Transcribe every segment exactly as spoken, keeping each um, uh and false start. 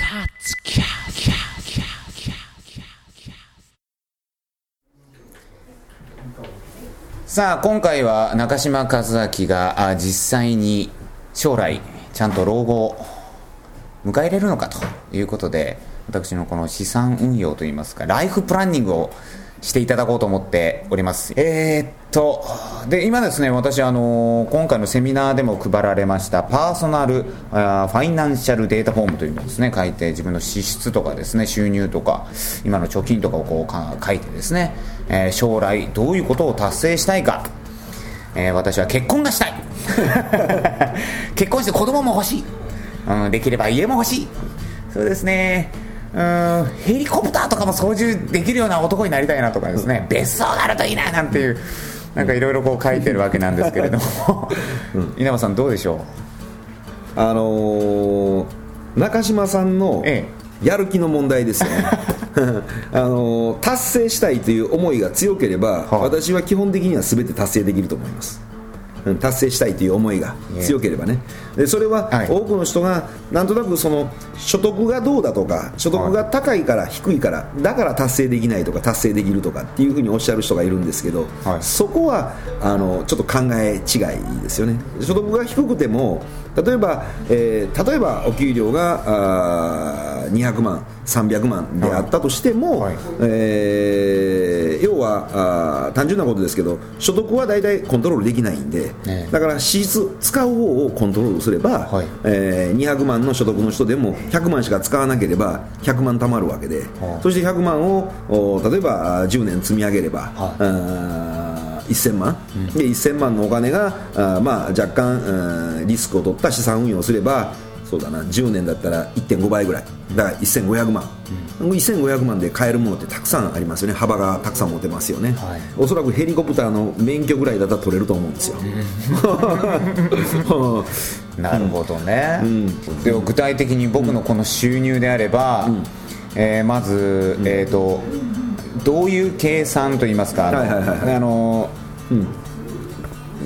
さあ今回は中島和明が実際に将来ちゃんと老後を迎え入れるのかということで、私のこの資産運用といいますかライフプランニングをしていただこうと思っております。えー、っとで今ですね、私あの今回のセミナーでも配られましたパーソナルあファイナンシャルデータフォームというのをですね書いて、自分の支出とかですね収入とか今の貯金とかをこうか書いてですね、えー、将来どういうことを達成したいか、えー、私は結婚がしたい結婚して子供も欲しい、うん、できれば家も欲しい、そうですね、うーんヘリコプターとかも操縦できるような男になりたいなとかですね、別荘があるといいななんていう、なんかいろいろこう書いてるわけなんですけれども、うん、稲葉さんどうでしょう。あのー、中島さんのやる気の問題ですよね、あのー、達成したいという思いが強ければ、はあ、私は基本的には全て達成できると思います。達成したいという思いが強ければね。でそれは多くの人がなんとなくその所得がどうだとか所得が高いから低いからだから達成できないとか達成できるとかっていうふうにおっしゃる人がいるんですけど、はい、そこはあのちょっと考え違いですよね。所得が低くても例えば、えー、例えばお給料がにひゃくまんさんびゃくまんであったとしても、はいはい、えー、要はあ単純なことですけど所得は大体コントロールできないんで、ね、だから支出使う方をコントロールすれば、はい、えー、にひゃくまんの所得の人でもひゃくまんしか使わなければひゃくまん貯まるわけで、はあ、そしてひゃくまんを例えばじゅうねん積み上げれば、はあ、せんまん、うん、でせんまんのお金があ、まあ、若干リスクを取った資産運用をすればそうだなじゅうねんだったら いってんごばいぐらいだからせんごひゃくまん、うん、せんごひゃくまんで買えるものってたくさんありますよね。幅がたくさん持てますよね、はい、おそらくヘリコプターの免許ぐらいだったら取れると思うんですよ、 うん、なるほどね、うん、で具体的に僕のこの収入であれば、うん、えー、まず、えーと、どういう計算といいますか、はいはいはいはい、あの、うん、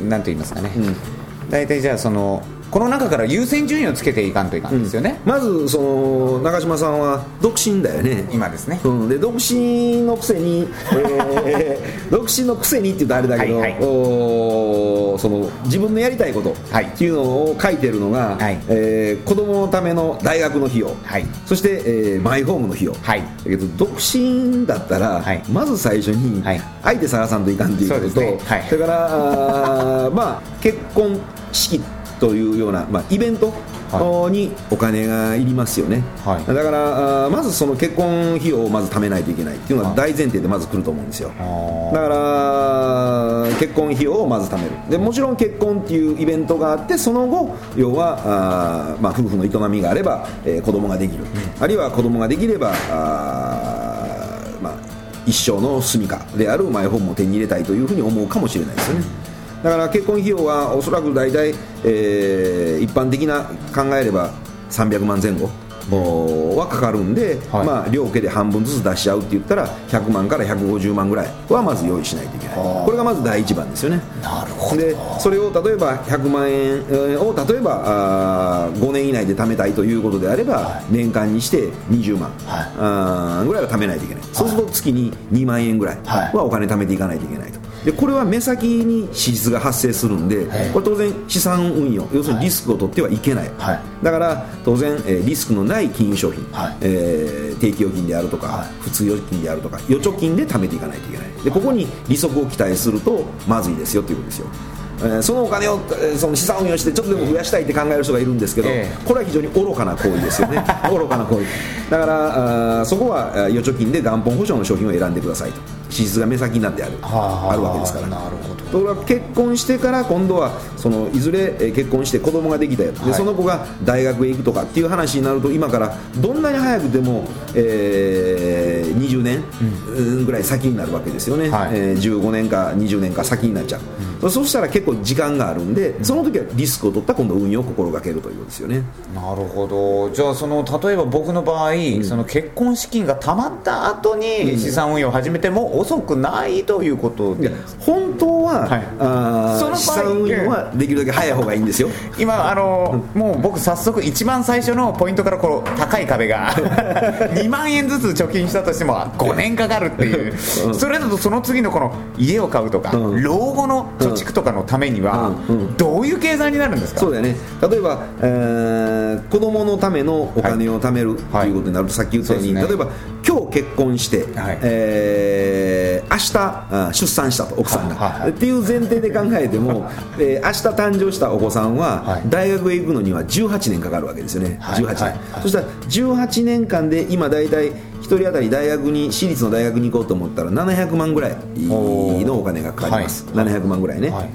なんと言いますかね、うん、大体じゃあそのこの中から優先順位をつけていかんといかんですよね、 うん、まずその中島さんは独身だよね今ですね、 うん、で独身のくせに、えー、独身のくせにって言うとあれだけど、はいはい、おその自分のやりたいことっていうのを書いてるのが、はい、えー、子供のための大学の費用、はい、そして、えー、マイホームの費用、はい、だけど独身だったら、はい、まず最初に相手探さんといかんっていうことと、はい、そ、ね、はい、だからまあ結婚式というような、まあ、イベントにお金がいりますよね、はい、だからまずその結婚費用をまず貯めないといけないっていうのが大前提でまず来ると思うんですよ。だから結婚費用をまず貯める。でもちろん結婚っていうイベントがあってその後要はあ、まあ、夫婦の営みがあれば、えー、子供ができる、うん、あるいは子供ができればあ、まあ、一生の住みかであるマイホームを手に入れたいというふうに思うかもしれないですよね。だから結婚費用はおそらく大体、えー、一般的な考えればさんびゃくまんぜん後はかかるんで、はい、まあ、両家で半分ずつ出し合うって言ったらひゃくまんからひゃくごじゅうまんぐらいはまず用意しないといけない。これがまず第一番ですよね。 なるほど。 でそれを例えばひゃくまんえんを例えばあごねん以内で貯めたいということであれば、はい、年間にしてにじゅうまん、はい、あぐらいは貯めないといけない、はい、そうすると月ににまんえんぐらいはお金貯めていかないといけないと。でこれは目先に支出が発生するんで、これ当然資産運用要するにリスクを取ってはいけない、はい、だから当然、えー、リスクのない金融商品、はい、えー、定期預金であるとか、はい、普通預金であるとか預貯金で貯めていかないといけない。でここに利息を期待するとまずいですよということですよ。えー、そのお金を、えー、その資産運用してちょっとでも増やしたいって考える人がいるんですけど、えー、これは非常に愚かな行為ですよね愚かな行為だからあそこは預貯金で元本保証の商品を選んでくださいと。支出が目先になってある、はあ、あるわけですから。なるほど。ところが結婚してから今度はそのいずれ結婚して子供ができたよ、はい、でその子が大学へ行くとかっていう話になると今からどんなに早くても、えー、にじゅうねんぐらい先になるわけですよね、はい、えー、じゅうごねんかにじゅうねんか先になっちゃう、うん、そうしたら結構時間があるんで、うん、その時はリスクを取った今度運用を心がけるということですよね。 なるほど。じゃあその例えば僕の場合、うん、その結婚資金が貯まった後に資産運用を始めても遅くないということで、 本当はは、はい、あその資産運用はできるだけ早い方がいいんですよ。 今あの、うん、もう僕早速一番最初のポイントからこの高い壁がにまんえんずつ貯金したとしてもごねんかかるっていう、うん、それだとその次のこの家を買うとか、うん、老後の貯蓄とかのためにはどういう計算になるんですか？ そうだよね。例えば、えー、子供のためのお金を貯めるということになると、さっき言ったように、はい、例えば今日結婚して、はい、えー、明日出産したと奥さんが、はいはいはい、っていう前提で考えても、えー、明日誕生したお子さんは大学へ行くのにはじゅうはちねんかかるわけですよね、はい、じゅうはちねん、はいはい、そしたらじゅうはちねんかんで今大体ひとり当たり大学に私立の大学に行こうと思ったらななひゃくまんぐらいのお金がかかります、はい、ななひゃくまんぐらいね、はい、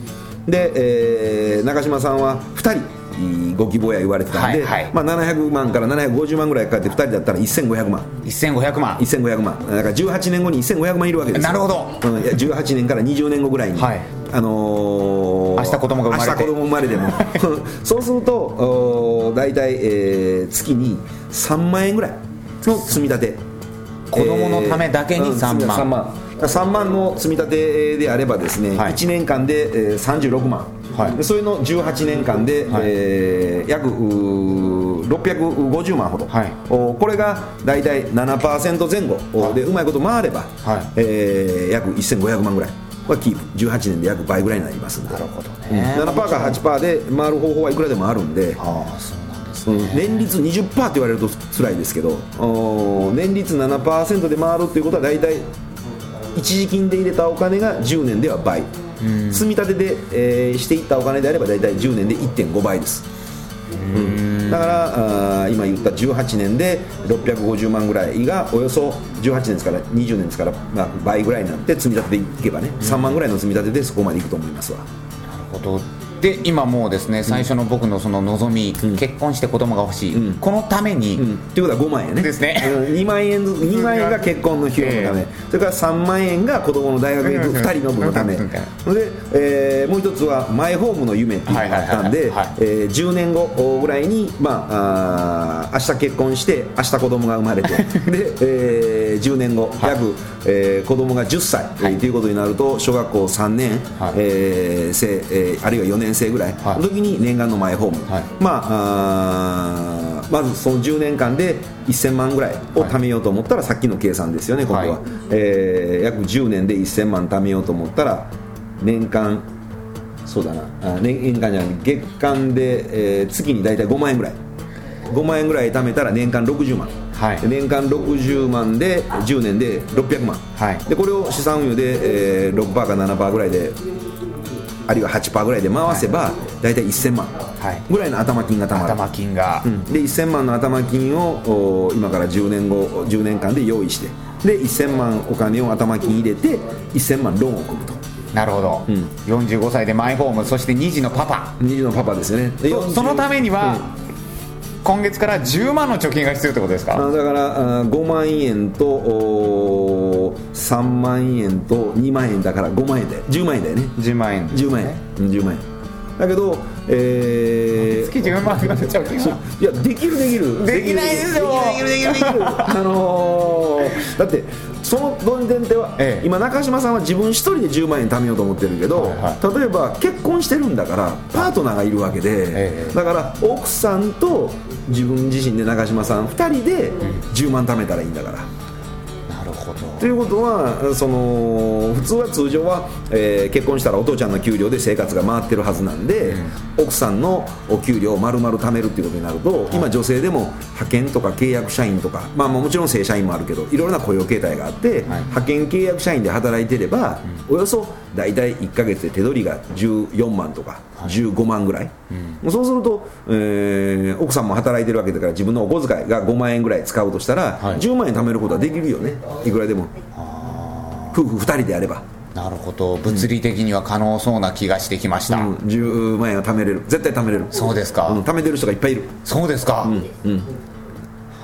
で、えー、中島さんはふたりご希望や言われてたんで、はいはい、まあ、ななひゃくまんからななひゃくごじゅうまんぐらいかかってふたりだったらせんごひゃくまんせんごひゃくまんせんごひゃくまんだからじゅうはちねんごにせんごひゃくまんいるわけですよ。 なるほど、 うん、いやじゅうはちねんからにじゅうねんごぐらいに、はい、あのー、 明日子供が生まれて明日子供生まれてもそうすると大体、えー、月にさんまんえんぐらいの積み立て、 子供のためだけにさんまん、えー、 さんまんさんまんの積み立てであればですね、はい、いちねんかんで、えー、さんじゅうろくまん、はい、でそれのじゅうはちねんかんで、はい、えー、約ろっぴゃくごじゅうまんほど、はい、これが大体 ななパーセント 前後でうまいこと回れば、はい、えー、約せんごひゃくまんぐらいはキープ、じゅうはちねんで約倍ぐらいになりますんで。 なるほどね、 うん、ななパーセント か はちパーセント で回る方法はいくらでもあるんで、はあ、そうなんですね、うん、年率 にじゅっパーセント って言われると辛いですけど、年率 ななパーセント で回るっていうことは大体一時金で入れたお金がじゅうねんでは倍、うん、積み立てで、えー、していったお金であれば大体じゅうねんで いってんごばいです。うん、だからあ今言ったじゅうはちねんでろっぴゃくごじゅうまんぐらいがおよそじゅうはちねんですからにじゅうねんですから、まあ、倍ぐらいになって積み立てていけばね、さんまんぐらいの積み立てでそこまでいくと思いますわ。 なるほど。で今もうですね、最初の僕のその望み、うん、結婚して子供が欲しい、うん、このために、 うん、っていうことはごまんえんねですねにまんえんにまんえんが結婚の費用のため、えー、それからさんまんえんが子供の大学に行くふたりの分のためで、えー、もう一つはマイホームの夢っていうのがあったんでじゅうねんごぐらいに、まあ、あ明日結婚して明日子供が生まれてで、えー、じゅうねんご、はい、約、えー、子供がじゅっさい、はい、ということになると小学校さんねん、はい、えー生えー、あるいはよねん生ぐらいの時に念願のマイホーム、はい、まあ、あまずそのじゅうねんかんでせんまんぐらいを貯めようと思ったら、はい、さっきの計算ですよね今度は、はい、えー、約じゅうねんでせんまん貯めようと思ったら年間そうだなあ 年, 年間じゃない月間で、えー、月に大体ごまんえんぐらいごまんえんぐらい貯めたら年間ろくじゅうまん、はい、年間ろくじゅうまんでじゅうねんでろっぴゃくまん、はい、でこれを資産運用で、えー、ろくパーセントか ななパーセント ぐらいであるいは はちパーセント ぐらいで回せば、はい、大体せんまんぐらいの頭金がたまる、 頭金が、 うん、でせんまんの頭金を今からじゅうねんごじゅうねんかんで用意してでせんまんお金を頭金入れてせんまんローンを組むと。 なるほど、うん、よんじゅうごさいでマイホーム、そしてに児のパパに児のパパですよね。でそ, そのためには、うん、今月からじゅうまんの貯金が必要ってことですか？ だからごまんえんとさんまんえんとにまんえんだからごまんえんだよ、じゅうまんえんだよね。 じゅうまんえん、 じゅうまんえん、じゅうまんえんだけど、えー、月じゅうまんの貯金は、 いやできるできるできないですよ、 できるできるできるあのー、だってその論点では、ええ、今中島さんは自分一人でじゅうまんえん貯めようと思ってるけど、はいはい、例えば結婚してるんだからパートナーがいるわけで、ええ、だから奥さんと自分自身で中島さんふたりでじゅうまん貯めたらいいんだから、 なるほど。 ということはその普通は通常は、えー、結婚したらお父ちゃんの給料で生活が回ってるはずなんで、うん、奥さんのお給料を丸々貯めるっていうことになると、はい、今女性でも派遣とか契約社員とか、まあ、もちろん正社員もあるけどいろいろな雇用形態があって、はい、派遣契約社員で働いてれば、うん、およそ大体いっかげつで手取りがじゅうよんまんとかじゅうごまんぐらい、うん、そうすると、えー、奥さんも働いてるわけだから自分のお小遣いがごまんえんぐらい使うとしたら、はい、じゅうまんえん貯めることはできるよね、いくらでも。夫婦ふたりであれば。 なるほど、物理的には可能そうな気がしてきました、 うん、じゅうまんえんは貯めれる、絶対貯めれる。 そうですか、 うん、貯めてる人がいっぱいいる。 そうですか、 うんうん、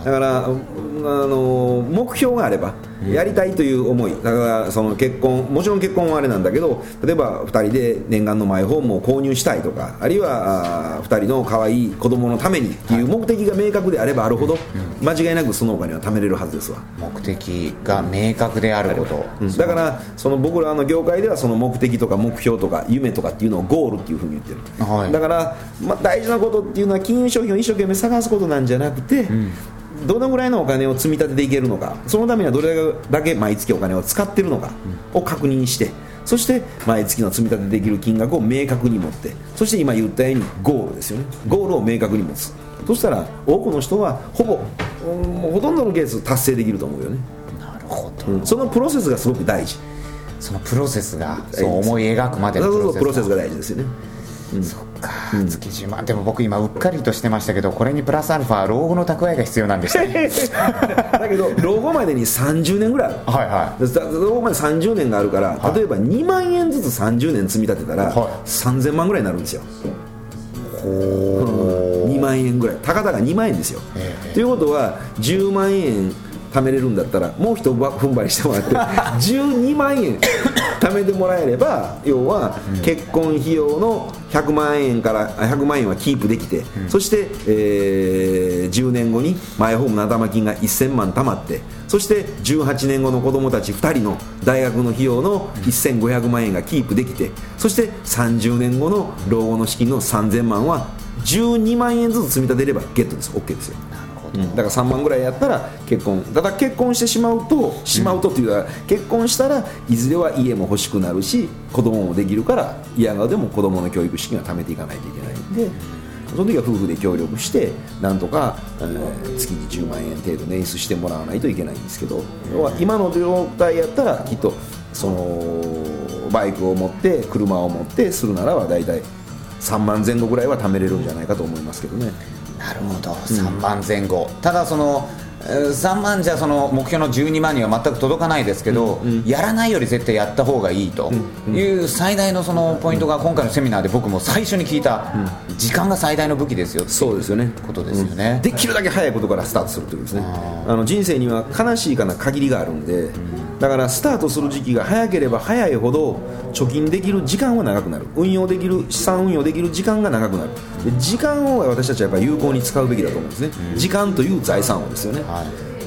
だからあの目標があればやりたいという思い、だからその結婚、もちろん結婚はあれなんだけど、例えばふたりで念願のマイホームを購入したいとか、あるいはふたりの可愛い子供のためにっていう目的が明確であればあるほど、間違いなくそのお金は貯めれるはずですわ。 目的が明確であること、 うん、だからその僕らの業界ではその目的とか目標とか夢とかっていうのをゴールっていうふうに言ってる、はい、だから、まあ、大事なことっていうのは金融商品を一生懸命探すことなんじゃなくて、うん、どのぐらいのお金を積み立てていけるのか、そのためにはどれだけ毎月お金を使っているのかを確認して、そして毎月の積み立てできる金額を明確に持って、そして今言ったようにゴールですよね、ゴールを明確に持つ。そしたら多くの人はほぼもうほとんどのケース達成できると思うよね。 なるほど、 うん、そのプロセスがすごく大事。 そのプロセスがそう思い描くまでのプロセスが、そうそう、 プロセスが大事ですよね。 うん、そっか、うん、月じゅうまん、でも僕今うっかりとしてましたけど、これにプラスアルファ老後の蓄えが必要なんでしたねだけど老後までにさんじゅうねんぐらいある、はいはい、老後までさんじゅうねんがあるから、はい、例えばにまんえんずつさんじゅうねん積み立てたら、はい、さんぜんまんぐらいになるんですよ。ほー、うん、にまんえんぐらい、たかだかにまんえんですよ。ということはじゅうまんえん貯めれるんだったら、もう一踏ん張りしてもらってじゅうにまんえん貯めてもらえれば、要は結婚費用のひゃくまんえんからひゃくまんえんはキープできて、うん、そして、えー、じゅうねんごにマイホームの頭金がせんまん貯まって、そしてじゅうはちねんごの子供たちふたりの大学の費用のせんごひゃくまんえんがキープできて、そしてさんじゅうねんごの老後の資金のさんぜんまんはじゅうにまんえんずつ積み立てればゲットです。 OK ですよ。うん、だからさんまんぐらいやったら結婚、ただ結婚してしまうとしまうとっていうのは、結婚したらいずれは家も欲しくなるし子供もできるから、嫌がでも子供の教育資金は貯めていかないといけないんで、その時は夫婦で協力してなんとか、えー、月にじゅうまんえん程度捻出してもらわないといけないんですけど、要は今の状態やったらきっとそのバイクを持って車を持ってするならばだいたいさんまんぜん後ぐらいは貯めれるんじゃないかと思いますけどね。 なるほど、さんまんぜん後、ただそのさんまんじゃその目標のじゅうにまんには全く届かないですけど、うんうん、やらないより絶対やった方がいいという最大のそのポイントが今回のセミナーで僕も最初に聞いた、うん、時間が最大の武器ですよっていうことですよね。 できるだけ早いことからスタートするというですね。あの人生には悲しいかな限りがあるんで、うん、だからスタートする時期が早ければ早いほど貯金できる時間は長くなる、運用できる資産運用できる時間が長くなる。で時間を私たちはやっぱり有効に使うべきだと思うんですね、うん、時間という財産をですよね、はい、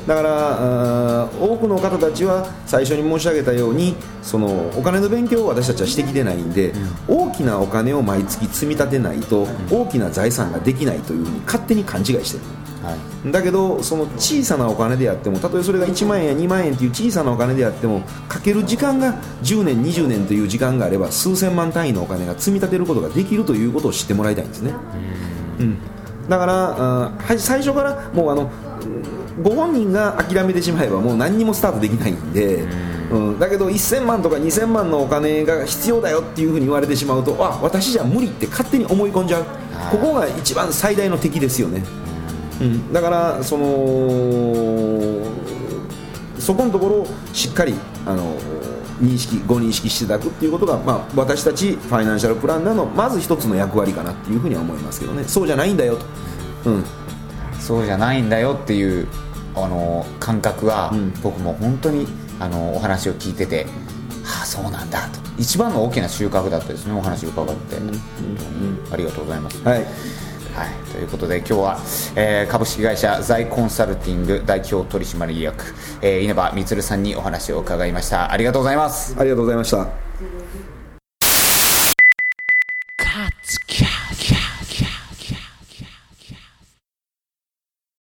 だから多くの方たちは最初に申し上げたようにそのお金の勉強を私たちはしてきてないんで、うん、大きなお金を毎月積み立てないと大きな財産ができないというふうに勝手に勘違いしてる、はい、だけどその小さなお金であっても、たとえそれがいちまんえんやにまんえんという小さなお金であっても、かける時間がじゅうねんにじゅうねんという時間があれば数千万単位のお金が積み立てることができるということを知ってもらいたいんですね。うん、だからあ最初からもうあのご本人が諦めてしまえばもう何にもスタートできないんで、うん、だけどせんまんとかにせんまんのお金が必要だよっていうふうに言われてしまうと、あ、私じゃ無理って勝手に思い込んじゃう。ここが一番最大の敵ですよね。うん、だからそのそこのところをしっかりあの認識ご認識していただくっていうことが、まあ、私たちファイナンシャルプランナーのまず一つの役割かなっていうふうには思いますけどね。そうじゃないんだよと、うん、 そうじゃないんだよっていうあの感覚は、うん、僕も本当にあのお話を聞いてて、はあ、そうなんだと一番の大きな収穫だったですね、お話を伺って、うんうんうん、ありがとうございます、 はいはい、ということで今日は、えー、株式会社財コンサルティング代表取締役、えー、稲葉充さんにお話を伺いました。ありがとうございます。 ありがとうございました。